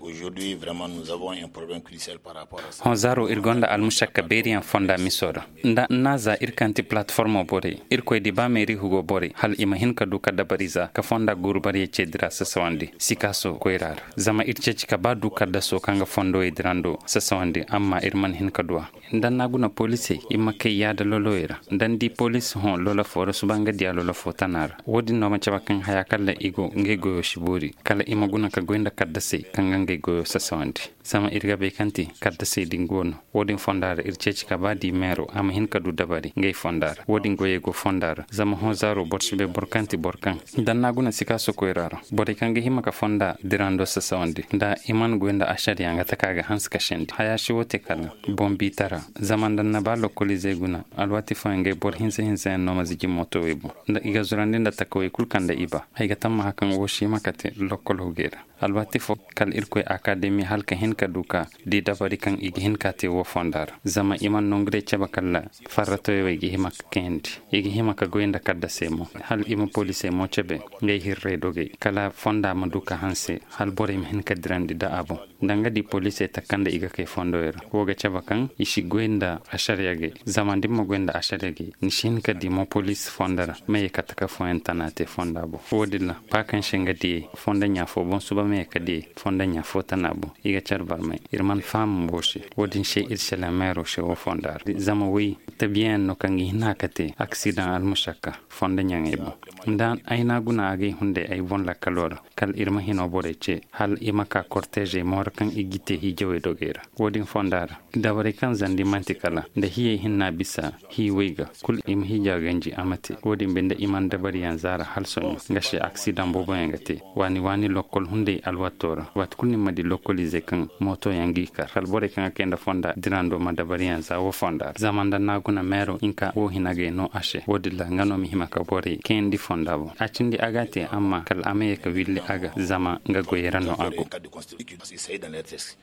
Aujourd'hui, vraiment, nous avons un problème crucial par rapport à ça. Honzaro irgonda almushaka berian fonda misora. Nda naza irkanti platformo bore. Irko di ba meri hugo bore. Hal imahin ka duka dabariza ka fonda gurubari chedra sasawandi. Sikaso koirar. Zama irchechika ba duka daso kanga fondo idrando sasawandi amma irman hin kadua. Nda naguna polisi imake yada loloira. Ndan di polisi hon lola fora subanga dia lola fotanar. Wodi no machabakan hayakalla igo ngego shiburi. Kala imaguna ka gwenda kadase kanga ngego sasawandi. Sama irga bekanti kadase dingono. Wodi fondar irchechika ba di mero ama hin kadu dabari ngay fondar. Wodi ngoyego fondar. Zama honzaro borshibe borkanti borkan. Ndan naguna sikaso koiraro. Bore kange himaka fonda dirando sasawandi. Nda iman gwenda ashari anga takaga hans kashendi. Hayashi wote kala bombi tara. Zaman dan nabalo kolize guna. Alwati fange bor hinse no mazigi moto webu. Nda igazurande nda takoy kulkanda iba. Haiga tamma hakan woshi makate lokol hugera. Alwati fo kal irkoy akademi halka hinka duka di dabari kan igi hinkate wo fondar. Zama iman nongre chabakalla farrato wegi himak kendi. Igi himaka goinda kadda semo. Hal ima police mo chebe ngay hirre doge. Kala fonda maduka hanse hal bore im hinka drandi da abo. Ndanga di police takanda iga ke fondoera. Woga chabakan ishi goinda ashariyage. Zaman dimmo goinda ashariyage. Nishin ka di mo police fondara. Meye kataka fo entanate fondabo. Wodilla pakan shenga di fonda nyafo bon suba me kadi fonda nyafo tanabo. Iga charbar me. Irman fam boshi. Wodin she irshala mero she wo fondar. Zama wi tabien no kangi hinakate accident al mushaka fonda nyangebo. Ndan aina guna age hunde ay bon la kalora. Kal irma hino boreche hal imaka cortege mor kan igite hijowe dogera. Wodin fondara. Dabare kan zandi mantikala. Nda hiye hinna bisa hi wega kul im hija ganji amati. Wodin bende iman dabari yanzara hal sonu. Ngashe accident bobo yangate. Wani lokol hunde alwatora. Wat kulni madi lokolize kan moto yangi kar. Hal bore kan akenda fonda dirando madabari yanza wo fondar. Zamanda naguna mero inka wo hinage no ashe. Wodilla ngano mi himaka bore kendi fondabo. Achindi agate amma kal ameye ka willi aga zama nga goyerano ago.